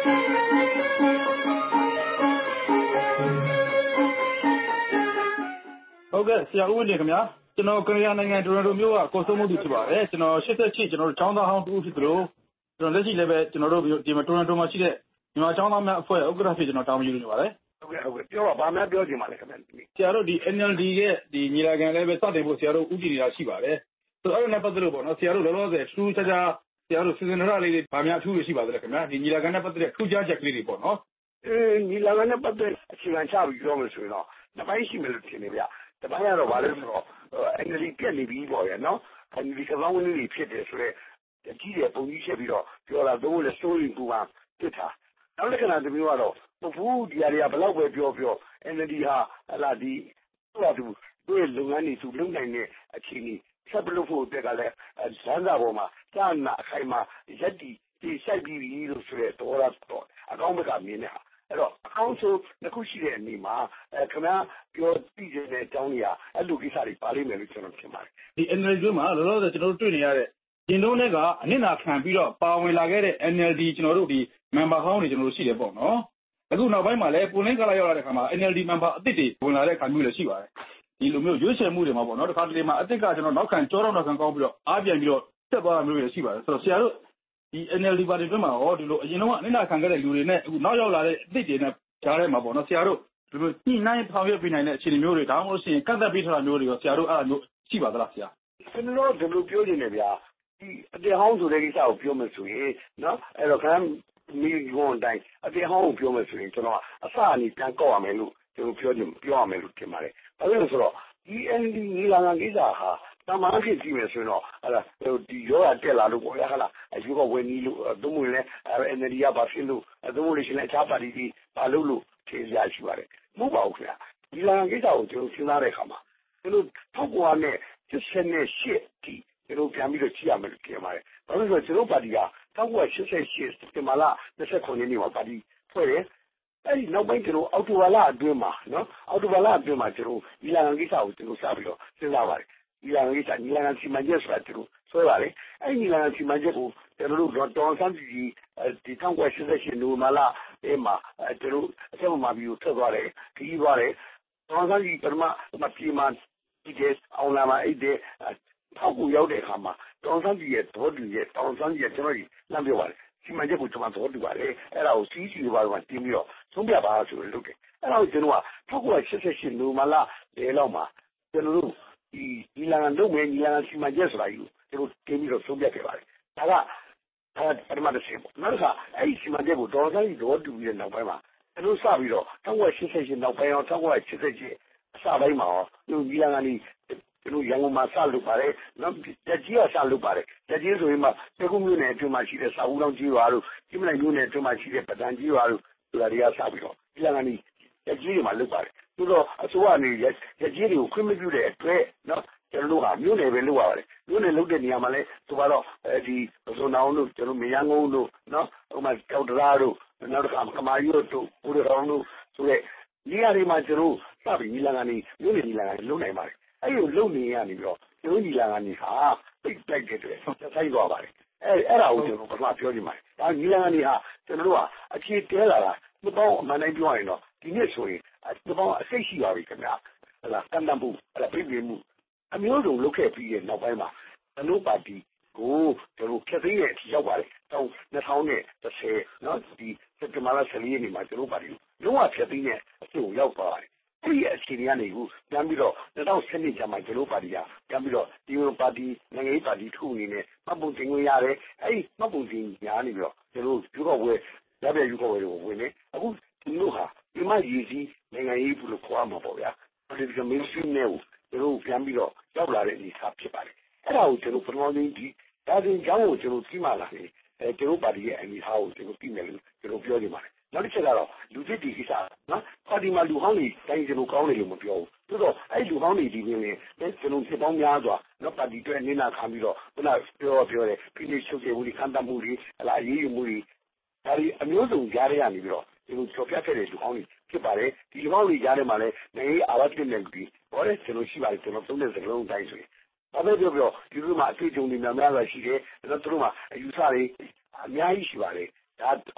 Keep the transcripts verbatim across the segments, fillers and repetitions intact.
ဟုတ်ကဲ့ဆရာဦးဝင်းနေခင်ဗျာကျွန်တော်ကနေဒါနိုင်ငံတိုရန်တိုမြို့ကကိုစိုးမိုးသူဖြစ်ပါတယ်ကျွန်တော်ရှစ်ဆက်ချစ်ကျွန်တော်တို့ចောင်းသားဟောင်းတူဖြစ်သလိုကျွန်တော်လက်ရှိလည်းပဲကျွန်တော်တို့ဒီမှာတိုရန်တိုမှာရှိတဲ့မြန်မာចောင်းသားများအဖွဲ့ဥက္ကဋ္ဌဖြစ်ကျွန်တော်တာဝန်ယူနေပါတယ်ဟုတ်ကဲ့ဟုတ်ကဲ့ပြောပါဘာမှပြောချင်ပါလဲခင်ဗျာဆရာတို့ဒီ N L D ရဲ့ဒီညီလာခံလည်းပဲစတင်ဖို့ဆရာတို့ဥတည်နေတာရှိပါတယ်ဆိုတော့အဲ့ဒါနဲ့ပတ်သက်လို့ပေါ့နော်ဆရာတို့လောလောဆယ်ထူးခြားခြားဆရာတို့စီစဉ်ရလေးတွေဗာများအထူးတွေရှိပါသလဲခင်ဗျာဒီညီလာခံနဲ့ပတ်သက်တဲ့ထူးခြားချက်ကလေးတွေပေါ့နော်အဲညီလာခံနဲ့ပတ်သက်အခြေခံချပြီးပြောမယ်ဆိုရင်တော့တစ်ပိုင်းရှိမယ်လို့ထင်နေဗျတပိုင်းကတော့ဘာလဲဆိုတော့ N L D ပြက်နေပြီပေါ့ရနော် N L D ကလောင်းဝင်နေဖြစ်တယ်ဆိုတော့အကြီးတယ်ပုံကြီးချက်ပြီးတော့ပြောလာတော့လေ story ပူပါတစ်ထားနောက်တစ်ခါတမျိုးကတော့ပဖူးဒီအရာဘယ်လောက်ပဲပြောပြော N L D ဟာဟလာဒီတော့သူတို့လုပ်ငန်းတွေသူလုပ်နိုင်တဲ့အခြေအနေဆက်ပလို့ဖို့အတွက်ကလည်းဇန်သာပေါ်မှာစာနာအခိုင်မှာရက်တီဒီဆိုင်ပြီးလို့ဆိုရတော့တော့အကောင့်ဘက်ကမြင်နေတာအဲ့တော့အကောင့်ဆိုတစ်ခုရှိတဲ့အနေမှာအဲခင်ဗျာပြောသိချင်တဲ့အကြောင်းကြီးအဲ့လိုကိစ္စတွေပါလိမ့်မယ်လို့ကျွန်တော်ထင်ပါတယ်ဒီ N L D မှာလောလောဆယ်ကျွန်တော်တို့တွေ့နေရတဲ့ရင်တုံးတွေကအနစ်နာခံပြီးတော့ပါဝင်လာခဲ့တဲ့ N L D ကျွန်တော်တို့ဒီ member ဟောင်းတွေကျွန်တော်တို့ရှိတယ်ပေါ့နော်အခုနောက်ပိုင်းမှာလည်းပုံလင်းကလာရောက်လာတဲ့ခါမှာ N L D member အသစ်တွေဝင်လာတဲ့အခါမျိုးလည်းရှိပါတယ်ဒီလိုမျိုးရွေးချယ်မှုတွေမှာပေါ့နော်တခါတလေမှာအသစ်ကကျွန်တော်နောက်ခံကြောတော့နောက်ခံကောင်းပြီးတော့အားပြန်ပြီးတော့တက်သွားတာမျိုးတွေရှိပါတယ်ဆိုတော့ဆရာတို့ဒီ N L D ပါတီတွင်းမှာဟောဒီလိုအရင်တော့အနစ်နာခံခဲ့တဲ့လူတွေနဲ့အခုနောက်ရောက်လာတဲ့အသစ်တွေနဲ့ကြားထဲမှာပေါ့နော်ဆရာတို့ဒီလိုညှိနှိုင်းဆောင်ရွက်ပေးနိုင်တဲ့အခြေအနေမျိုးတွေဒါမှမဟုတ်ရှင်ကန့်သက်ပေးထားတာမျိုးတွေရောဆရာတို့အဲ့လိုမျိုးရှိပါသလားဆရာကျွန်တော်တို့ဒီလိုပြောနေတယ်ဗျာဒီအတေဟောင်းဆိုတဲ့ကိစ္စကိုပြောမယ်ဆိုရင်နော်အဲ့တော့ခမ်းမီဂွန်တိုင်းအတေဟောင်းကိုပြောမယ်ဆိုရင်ကျွန်တော်အစအနေပြန်ကောက်ရမယ်လို့ကျွန်တော်ပြောပြောရမယ်လို့ထင်ပါတယ်ဘာလို့လဲဆိုတော့ဒီ N L D ညီလာခံကိစ္စဟာတမန်အဖြစ်ကြည့်မယ်ဆိုရင်တော့ဟာလာဒီရောဂါတက်လာလို့ပေါ့ရဟာလာအယူကဝယ်နီးလို့သုံးမလဲ N L D ကဘာဖြစ်လို့သုံးမလို့ရှိရင်အခြားပါတီတွေဘာလို့လို့ထင်ရရှိပါတယ်မဟုတ်ပါဘူးခင်ဗျာဒီလာကိစ္စကိုကျွန်တော်စဉ်းစားတဲ့အခါမှာကျွန်တော်ထောက်ကွာနဲ့စစ်စနဲ့ရှစ်တီကျွန်တော်ပြန်ပြီးတော့ကြည့်ရမယ်လို့ထင်ပါတယ်ဘာလို့လဲဆိုတော့ကျွန်တော်ပါတီကထောက်ကွာရှစ်ရှစ်ဒီမှာလာ၂၉ရက်နေ့မှာပါတီဖွဲ့တယ်အဲ့ဒီနောက်ပိုင်းကျွန်တော်အော်တိုဘာလအတွင်းမှာနော်အော်တိုဘာလအတွင်းမှာကျွန်တော်ဒီလာကိစ္စကိုကျွန်တော်စပြီးတော့စဉ်းစားပါတယ်ဒီလာကိစ္စဒီလာစီမံချက်ဆိုတာကျွန်တော်ဆွဲပါတယ်အဲ့ဒီလာစီမံချက်ကိုကျွန်တော်တို့တော်ဆန်းစီဒီထောက်ကွာရှစ်ရှစ်နိုမာလာအဲ့မှာကျွန်တော်အဆက်မပြီးထွက်သွားတယ်ခီးသွားတယ်တော်ဆန်းစီပထမမပြေမှာဒီကအောင်လာမှာအဲ့ဒီထောက်ကိုရောက်တဲ့အခါမှာတော်ဆန်းစီရဲ့တော်တူရဲ့တော်ဆန်းစီရဲ့ကျွန်တော်ကြီးလမ်းပြောပါတယ်စီမံချက်ကိုကျွန်တော်သဘောတူပါတယ်အဲ့ဒါကိုစီးစီဘာမှတင်ပြီးတော့သုံးပြပါဆိုလို့လုပ်တယ်အဲ့ဒါကိုကျွန်တော်ကထောက်ကွာရှစ်ရှစ်နိုမာလာလေလောက်မှာကျွန်တော်တို့ဒီဒီလန်လုပ်မယ်ဒီလန်စီမံချက်ဆိုတာကြီးကိုကျွန်တော်တင်ပြီးတော့သုံးပြခဲ့ပါတယ်ဒါကအဲပထမတစ်ဆင့်ပေါ့နောက်တစ်ခါအဲ့ဒီစီမံချက်ကိုတော်ဆိုင်သဘောတူပြီးတဲ့နောက်ပိုင်းမှာကျွန်တော်စပြီးတော့ထောက်ကွာရှစ်ရှစ်နောက်ပိုင်းအောင်ထောက်ကွာရှစ်ရှစ်အစပိုင်းမှာဒီဒီလန်ကနေကျွန်တော်ရန်ကုန်မှာစလုပ်ပါတယ်နောက်ကြကြီးကစလုပ်ပါတယ်ကြကြီးဆိုရင်မှတကုမျိုးနယ်အတွင်းမှာရှိတဲ့စာဦးလောင်းကြီးရွာတို့ကြီးမလိုက်မျိုးနယ်အတွင်းမှာရှိတဲ့ပဒံကြီးရွာတို့ဒီလာတွေကစပြီးတော့ဒီလန်ကနေကြကြီးတွေမှာလုပ်ပါတယ်သို့တော့အစိုးရအနေနဲ့ကြကြီးတွေကိုခွင့်မပြုတဲ့အတွက်နော်ကျွန်တော်တို့ကမြို့နယ်ပဲလုပ်ရပါတယ်မြို့နယ်လုပ်တဲ့နေရာမှာလဲဆိုတော့အဲဒီဇွန်အောင်တို့ကျွန်တော်မြေရန်ကုန်တို့နော်ဟိုမှာကြောက်တရားတို့နောက်တစ်ခါကမာရီတို့ဦးရအောင်တို့ဆိုတဲ့နေရာတွေမှာကျွန်တော်စပြီးညီလာခံနေမြို့နယ်ညီလာခံလုပ်နိုင်ပါတယ်အဲ့ဒီလုံနေရနေပြီးတော့ကျွန်တော်ညီလာခံနေဟာပိတ်တိုက်တဲ့အတွက်ဆိုင်သွားပါတယ်အဲ့အဲ့ဒါကိုကျွန်တော်ပထမပြောချင်ပါတယ်ဒါညီလာခံနေဟာကျွန်တော်တို့ကအခြေတဲလာတာဒီပေါင်းအမှန်တိုင်းပြောရရင်တော့ဒီနေ့ဆိုရင်ဒီပေါင်းအစိတ်ရှိပါပြီခင်ဗျာဟလာတန်တန်မှုဟလာပြည့်ပြည့်မှုအမျိုးစုံလုပ်ခဲ့ပြီးတဲ့နောက်ပိုင်းမှာကျွန်တော်ပါတီကိုကျွန်တော်ဖြတ်သိမ်းရဲ့အထိရောက်ပါတယ်တောင်း၂၀၁၀နော်ဒီစက်တင်ဘာလ၁၄ရက်နေ့မှာကျွန်တော်ပါတီလုံးဝဖြတ်သိမ်းတဲ့အဆင့်ကိုရောက်သွားပါတယ်အဲ့ဒီအခြေအနေကနေခုပြန်ပြီးတော့၂၀၁၂ကျမှကျွန်တော်ပါတီကပြန်ပြီးတော့ဒီလိုပါတီနိုင်ငံရေးပါတီထုအနေနဲ့မှတ်ပုံတင်ခွင့်ရတယ်အဲ့ဒီမှတ်ပုံတင်ညာနေပြီးတော့ကျွန်တော်ယူတော့ဝယ်ရပြယူခေါ်ဝယ်ကိုဝင်နေအခုဒီလိုဟာဒီမှာရည်စည်းနိုင်ငံရေးဘူးလို့ခေါ်မှာပေါ့ဗျာ political mainstream နဲ့ကိုကျွန်တော်ပြန်ပြီးတော့ရောက်လာတဲ့အနေအထားဖြစ်ပါတယ်အဲ့ဒါကိုကျွန်တော်ပထမဆုံးဒီဒါတင်ကြောင်းကိုကျွန်တော်သိမှလာတယ်အဲကျွန်တော်ပါတီရဲ့အနေအထားကိုကျွန်တော်သိမယ်လို့ကျွန်တော်ပြောနေပါတယ်နောက်တစ်ချက်ကတော့လူသစ်ဒီကိစ္စနော်ပါတီမှာလူဟောင်းတွေတိုင်းကျွန်တော်ကောင်းတယ်လို့မပြောဘူးသို့တော့အဲ့လူဟောင်းတွေဒီပြင်လည်းကျွန်တော်ဖြစ်ပေါင်းများစွာနော်ပါတီအတွက်နေနာခံပြီးတော့ခုနပြောပြောတယ်ဖိနှိပ်ချုပ်ချယ်မှုတွေခံတတ်မှုတွေဟလာရေးယူမှုတွေဒါတွေအမျိုးစုံကြားရနေပြီးတော့ကျွန်တော်ကြော်ပြခဲ့တဲ့လူဟောင်းတွေဖြစ်ပါတယ်ဒီလူဟောင်းတွေကြားထဲမှာလည်းနိုင်ငံရေးအာဝတ်တင်တဲ့လူတွေဟောတယ်ကျွန်တော်ရှိပါတယ်ကျွန်တော်သုံးတဲ့စကားလုံးတိုင်းဆိုရင်ဘာပဲပြောပြောဒီလိုမှအတွေ့အကြုံတွေများများစွာရှိတယ်ဒါတော့သူတို့မှအယူဆတွေအများကြီးရှိပါတယ်ဒါတခု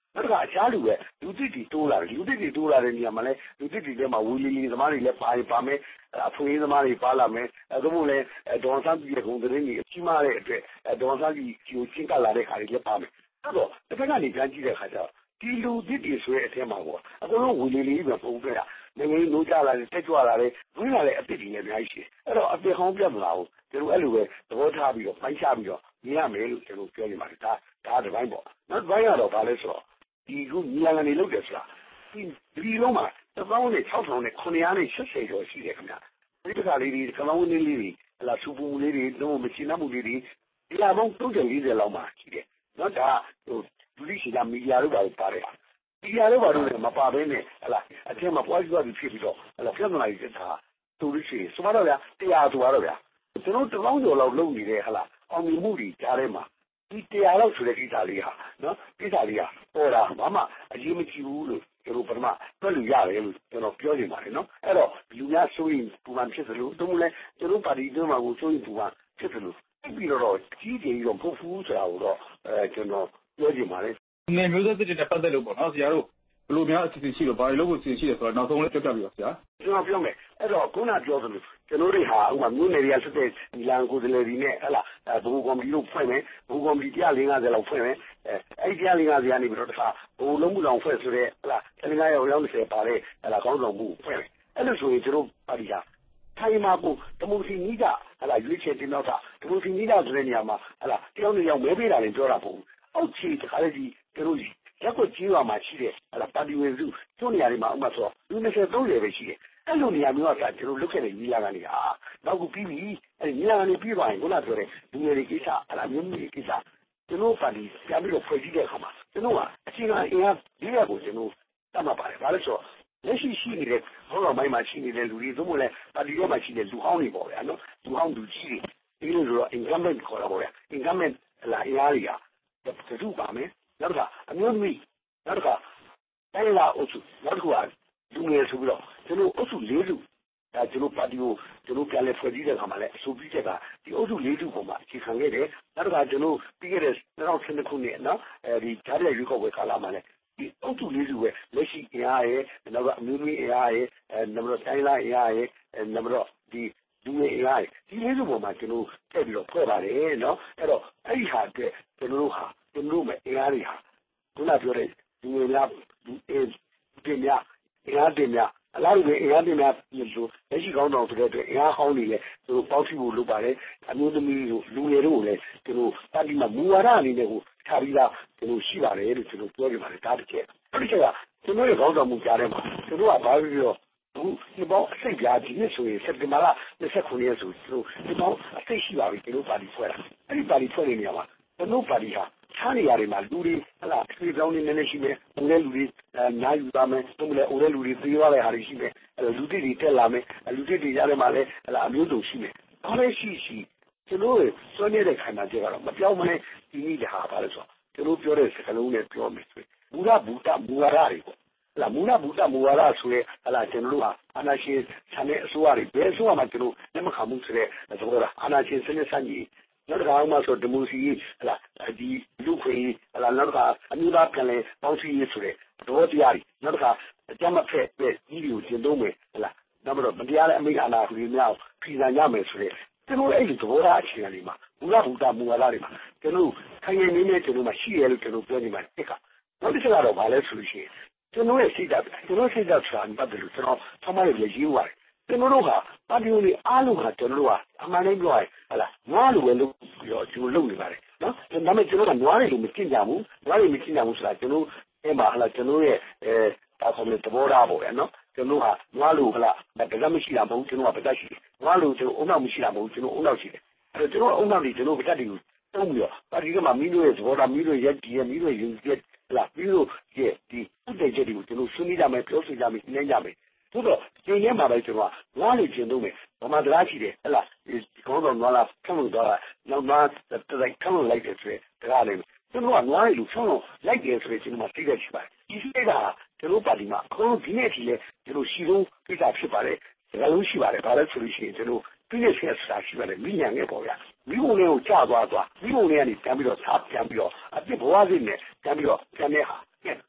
နောက်တစ်ခါအခြားလူပဲလူသစ်တွေတိုးလာတယ်လူသစ်တွေတိုးလာတဲ့နေရာမှာလည်းလူသစ်တွေထဲမှာဝီလီလီသမားတွေလည်းပါရင်ပါမယ်အဖွေးသမားတွေပါလာမယ်အဲဒါမို့လဲဒေါ်ဆန်းပြည်ရဲ့ဂုဏ်သတင်းကြီးအကြီးမားတဲ့အတွက်ဒေါ်ဆန်းပြည်ကိုချင်းကပ်လာတဲ့ခါတွေလည်းပါမယ်အဲ့တော့တစ်ခါကနေပြန်ကြည့်တဲ့ခါကျတော့ဒီလူသစ်တွေဆိုတဲ့အထက်မှာပေါ့အကုန်လုံးဝီလီလီပဲပုံပြတာနိုင်ငံရေးနိုးကြလာတယ်တက်ကြွလာတယ်ဝင်လာတဲ့အစ်စ်တွေလည်းအများကြီးရှိတယ်အဲ့တော့အစ်စ်ဟောင်းပြတ်မလာဘူးကျွန်တော်အဲ့လိုပဲသဘောထားပြီးတော့ပိုင်းခြားပြီးတော့မြင်ရမယ်လို့ကျွန်တော်ပြောနေပါတယ်ဒါဒါတစ်ပိုင်းပေါ့နောက်တစ်ပိုင်းကတော့ဘာလဲဆိုတော့ဒီခုညီလာခံတွေလုပ်တယ်ဆိုတာဒီဒီလုံးမှာတစ်ပေါင်းနဲ့၆ထောင်နဲ့ခုနှစ်ရာနဲ့၈၀ကျော်ရှိတယ်ခင်ဗျာဒီတစ်ခါလေးဒီကလောင်းဝင်းလေးတွေဟလာစူပူလေးတွေလုံးဝမချင်နှမှုလေးတွေဒီလာပေါင်း၃၀၄၀လောက်မှရှိတယ်နော်ဒါဟိုလူကြီးရှိတာမီဒီယာတို့ပါပါတယ်မီဒီယာတို့ပါတော့မပါဘဲနဲ့ဟလာအထက်မှာပွားကြွားပြီးဖြစ်ပြီးတော့ဟလာပြဿနာကြီးတာတူလို့ရှိရင်စမတော့ဗျာတရားသူတော့ဗျာကျွန်တော်တစ်ပေါင်းကျော်လောက်လုပ်နေတဲ့ဟလာအောင်မြင်မှုတွေကြားထဲမှာဒီတရားလောက်ဆိုတဲ့ကိစ္စလေးဟာနော်ကိစ္စလေးဟာပေါ်တာဘာမှအရေးမကြီးဘူးလို့ကျွန်တော်ပထမတွက်လို့ရတယ်လို့ကျွန်တော်ပြောနေပါတယ်နော်အဲ့တော့လူများဆိုရင်ပူပန်ဖြစ်သလိုတို့မလဲကျွန်တော်ပါတီတွင်းမှာကိုဆိုရင်ပူပန်ဖြစ်သလိုပြီးတော့ကြီးကြီးတော့ပုတ်ဖူးဆိုတာကိုတော့အဲကျွန်တော်ပြောနေပါတယ်နေမျိုးသက်တဲ့ပတ်သက်လို့ပေါ့နော်ဆရာတို့ဘယ်လိုများအစီအစဉ်ရှိလို့ဘာလို့လို့အစီအစဉ်ရှိတယ်ဆိုတော့နောက်ဆုံးလေးပြောပြပြပါဆရာကျွန်တော်ပြောမယ်အဲ့တော့ခုနပြောသလိုကျွန်တော်တို့ဟာဥပမာမြို့နယ်တွေကဆက်တဲ့ဒီလန်ကိုယ်စားလှယ်တွေနဲ့ဟဲ့လားဘူကော်မတီတို့ဖွဲ့မယ်ဘူကော်မတီတစ်ရာလေးငါးဆယ်လောက်ဖွဲ့မယ်အဲအဲ့ဒီတစ်ရာလေးငါးဆယ်ကနေပြီးတော့တခါဘူလုံးမှုဆောင်ဖွဲ့ဆိုတဲ့ဟဲ့လားဆယ်ငါးရောက်ရောက်နေပါလေဟဲ့လားခေါင်းဆောင်မှုဖွဲ့မယ်အဲ့လိုဆိုရင်ကျွန်တော်ပါတီဟာထိုင်မှာကိုတမိုစီနီးတာဟဲ့လားရွေးချယ်တင်တော့တာတမိုစီနီးတာဆိုတဲ့နေရာမှာဟဲ့လားတယောက်နဲ့ယောက်မဲပေးတာလည်းပြောတာပေါ့အောက်ခြေတခါလေဒီကျွန်တော်ရက်ကွက်ကြီးရွာမှာရှိတဲ့ဟဲ့လားပါတီဝင်စုကျိုးနေရာတွေမှာဥမာဆိုလူ၂၀သုံး၀ပဲရှိတယ်အဲ့လိုနေရာမျိုးကကျွန်တော်လုပ်ခဲ့တဲ့ညီလာခံတွေဟာနောက်ခုပြီးပြီအဲ့ညီလာခံတွေပြီးသွားရင်ခုနပြောတဲ့လူငယ်တွေကိစ္စအလားမျိုးမျိုးကိစ္စကျွန်တော်ပါတီပြန်ပြီးတော့ဖွဲ့စည်းတဲ့အခါမှာကျွန်တော်ကအချိန်ကအင်အားလေးရက်ကိုကျွန်တော်တတ်မှတ်ပါတယ်ဒါလို့ဆိုတော့လက်ရှိရှိနေတဲ့ဟောတော်မိုင်းမှာရှိနေတဲ့လူတွေသို့မဟုတ်လဲပါတီထဲမှာရှိတဲ့လူဟောင်းတွေပေါ့ဗျာနော်လူဟောင်းလူကြီးတွေဒီလိုဆိုတော့ incumbent ခေါ်တာပေါ့ဗျာ incumbent လာအင်အားတွေကတူပါမယ်နောက်တစ်ခါအမျိုးသမီးနောက်တစ်ခါတိုင်းလာအုပ်စုနောက်တစ်ခုကလူငယ်ဆိုပြီးတော့ကျွန်တော်အုပ်စုလေးစုဒါကျွန်တော်ပါတီကိုကျွန်တော်ပြန်လဲဖွဲ့စည်းတဲ့အခါမှာလဲအဆိုပြုချက်ကဒီအုပ်စုလေးစုပုံမှာအခြေခံခဲ့တယ်နောက်တစ်ခါကျွန်တော်ပြီးခဲ့တဲ့၂၀၁၂ခုနှစ်နော်အဲဒီဓာတ်ရိုက်ရွေးကောက်ပွဲကာလမှာလဲဒီအုပ်စုလေးစုပဲလက်ရှိအင်အားရဲ့နောက်ကအမျိုးသမီးအင်အားရဲ့အဲနောက်တော့တိုင်းလာအင်အားရဲ့အဲနောက်တော့ဒီလူငယ်အင်အားရဲ့ဒီလေးစုပုံမှာကျွန်တော်ထည့်ပြီးတော့ဖွဲ့ပါတယ်နော်အဲ့တော့အဲ့ဒီဟာအတွက်ကျွန်တော်တို့ဟာကျွန်တော်တို့မဲ့အင်အားတွေဟာခုနပြောတဲ့လူငယ်များလူအဲတင်များအင်အားတင်များအလားတူပဲအင်အားတင်များလို့လက်ရှိကောင်းတော်ဆိုတဲ့အတွက်အင်အားဟောင်းတွေလည်းသူတို့ပေါင်းစည်းဖို့လုပ်ပါတယ်အမျိုးသမီးတို့လူငယ်တို့ကိုလည်းသူတို့ပါတီမှာမူဝါဒအနေနဲ့ကိုထားပြီးသားသူတို့ရှိပါတယ်လို့ကျွန်တော်ပြောနေပါတယ်ဒါတစ်ချက်အဲ့ဒီချက်ကကျွန်တော်ရဲ့ကောင်းတော်မူကြားထဲမှာကျွန်တော်ကဘာလို့ပြောအခုဒီပေါင်းအစိတ်ပြားဒီနေ့ဆိုရင်စက်တင်ဘာလ၂၉ရက်ဆိုသူတို့ဒီပေါင်းအစိတ်ရှိပါပြီကျွန်တော်ပါတီဖွဲ့တာအဲ့ဒီပါတီဖွဲ့တဲ့နေရာမှာကျွန်တော်ပါတီဟာခြားနေရာတွေမှာလူတွေဟလာဖြေပြောင်းနေနေရှိမယ်။ဦးတဲ့လူတွေနားယူပါမယ်။သို့မဟုတ်ဦးတဲ့လူတွေပြေးသွားတဲ့ဟာတွေရှိမယ်။လူတွေတွေတက်လာမယ်။လူတွေတွေရတဲ့မှာလည်းဟလာအမျိုးစုံရှိမယ်။ဘာလဲရှိရှိကျွန်တော်ဆွေးနွေးတဲ့ခန္ဓာကျကတော့မပြောင်းမလဲဒီနည်းဟာပါလဲဆိုတော့ကျွန်တော်ပြောတဲ့စကားလုံးနဲ့ပြောမယ်ဆိုရင်မူလဘူတမူဝါဒတွေပေါ့။ဟလာမူလဘူတမူဝါဒဆိုရဲဟလာကျွန်တော်တို့ဟာအာနာရှင်ဆန်တဲ့အစိုးရတွေဘယ်အစိုးရမှကျွန်တော်လက်မခံမှုဆိုတဲ့သဘောလားအာနာရှင်စနစ်စကြီးနောက်တစ်ခါမှဆိုဒီမိုစီဟလာဒီလူခွေဟလာနောက်တစ်ခါအမျိုးသားပြန်လဲပေါင်းစည်းရေးဆိုတဲ့တော့တရားကြီးနောက်တစ်ခါအကြမ်းမဖက်တဲ့ကြီးတွေကိုကျင့်သုံးမယ်ဟလာနောက်တော့မတရားတဲ့အမိန့်အာဏာတွေများပြည်စံရမယ်ဆိုတဲ့ကျွန်တော်အဲ့ဒီသဘောထားအခြေအနေမှာဘုရားဘုရားမူဝါဒတွေမှာကျွန်တော်ခိုင်ရနေနေကျွန်တော်မှရှိရလို့ကျွန်တော်ပြောနေမှာတစ်ခါနောက်တစ်ချက်ကတော့ဗာလဲဆိုလို့ရှိရင်ကျွန်တော်ရဲ့စိတ်ဓာတ်ကျွန်တော်စိတ်ဓာတ်ဆိုတာပတ်တယ်လို့ကျွန်တော်ဆမ်းမရလည်းရေးပါတယ်ကျွန်တော်တို့ဟာပါတီဝင်အားလုံးဟာကျွန်တော်တို့ဟာအမှန်တည်းပြောရရင်ဟလာငါလိုပဲလုပ်ပြီးတော့ကျွန်တော်လုပ်နေပါတယ်နော်ဒါပေမဲ့ကျွန်တော်ကနွားတွေလိုမကျင့်ကြဘူးနွားတွေမကျင့်ကြဘူးဆိုတာကျွန်တော်အဲ့မှာဟလာကျွန်တော်ရဲ့အဲဒါဆိုရင်သဘောထားပေါ့ဗျာနော်ကျွန်တော်ဟာနွားလိုဟလာဒါကမရှိတာမဟုတ်ကျွန်တော်ကပတက်ရှိတယ်နွားလိုကျွန်တော်အုံနောက်မရှိတာမဟုတ်ကျွန်တော်အုံနောက်ရှိတယ်အဲ့တော့ကျွန်တော်အုံနောက်တွေကျွန်တော်ပတက်တွေကိုတုံးပြီးတော့ပါတီကမှမိလို့ရဲ့သဘောထားမိလို့ရဲ့ဒီရဲ့မိလို့ယူချက်ဟလာပြီးလို့ရဲ့ဒီဥတည်ချက်တွေကိုကျွန်တော်ဆွေးနွေးကြမယ်ပြောဆိုကြမယ်နှိမ့်ကြမယ်သို့တော့ကျင်းထဲမှာပဲကျွန်တော်ကငါးလို့ကျင်းသုံးမယ်ဘာမှတရားရှိတယ်ဟဲ့လားဒီကောင်းတော်ငါလာဖုံးလို့တော့နောက်မှတိုက်ဖုံးလို့လိုက်တယ်ဆိုရင်တရားလေးကျွန်တော်ကငါးလို့ဖုံးလို့လိုက်တယ်ဆိုရင်ကျွန်တော်သိတဲ့ရှိပါတယ်ဒီစိတ်ကကျွန်တော်ပါတီမှာအခုဒီနေ့ထိလဲကျွန်တော်ရှိဆုံးကိစ္စဖြစ်ပါတယ်ဒါလုံးရှိပါတယ်ဘာလဲဆိုလို့ရှိရင်ကျွန်တော်ပြည့်စုံစာရှိပါတယ်မိညာငယ်ပေါ့ဗျာမိဘလေးကိုကြာသွားသွားမိဘလေးကနေပြန်ပြီးတော့စားပြန်ပြီးတော့အပြစ်ဘဝစိတ်နဲ့ပြန်ပြီးတော့ပြန်နေဟာ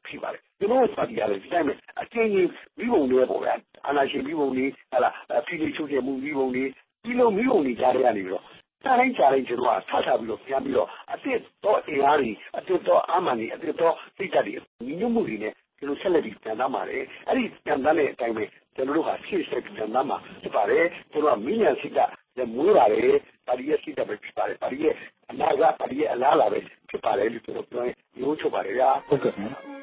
ကျွန်တော်ပါတီရတယ်ဒီတိုင်းပဲအချင်းချင်းမိဘုံတွေပေါ့ဗျာအာဏာရှင်မိဘုံတွေဟာလားဖိလိချုပ်တဲ့မှုမိဘုံတွေဒီလိုမိဘုံတွေကြားရနေပြီးတော့တိုင်းကြားရင်ကျွန်တော်ကဆက်ထားပြီးတော့ပြန်ပြီးတော့အစ်စ်တော့အင်အားတွေအစ်စ်တော့အာမန်တွေအစ်စ်တော့စိတ်ဓာတ်တွေညီညွတ်မှုတွေနဲ့ကျွန်တော်ဆက်လက်ပြီးပြန်သားပါတယ်အဲ့ဒီပြန်သားတဲ့အတိုင်းပဲကျွန်တော်တို့ဟာရှေ့ဆက်ပြန်သားမှာဖြစ်ပါတယ်ကျွန်တော်ကမိညာစိတ်ဓာတ်လည်းမွေးပါတယ်ပါတီရဲ့စိတ်ဓာတ်ပဲဖြစ်ပါတယ်ပါတီရဲ့အနာဂတ်ပါတီရဲ့အလားအလာပဲဖြစ်ပါတယ်လို့ကျွန်တော်ပြောရင်ရိုးချုပ်ပါတယ်ဗျာဟုတ်ကဲ့